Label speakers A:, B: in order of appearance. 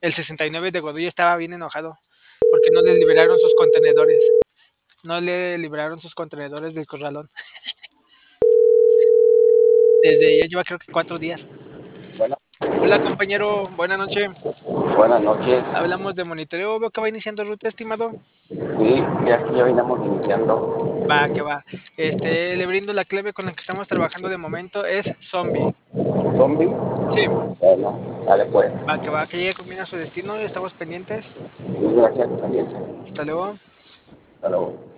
A: El 69 de Godoy estaba bien enojado porque no le liberaron sus contenedores. No le liberaron sus contenedores del corralón. Desde ya lleva creo que 4 días.
B: Bueno,
A: Hola compañero, buena noche.
B: buenas noches.
A: Hablamos de monitoreo. Veo que va iniciando ruta, estimado.
B: Sí, ya aquí ya venimos iniciando.
A: Va, que va. Le brindo la clave con la que estamos trabajando de momento. Es zombie.
B: ¿Zombie?
A: Sí,
B: Bueno, dale pues.
A: va, que llegue con bien a su destino. Estamos pendientes.
B: Muchas gracias también.
A: Hasta luego.
B: Hasta luego.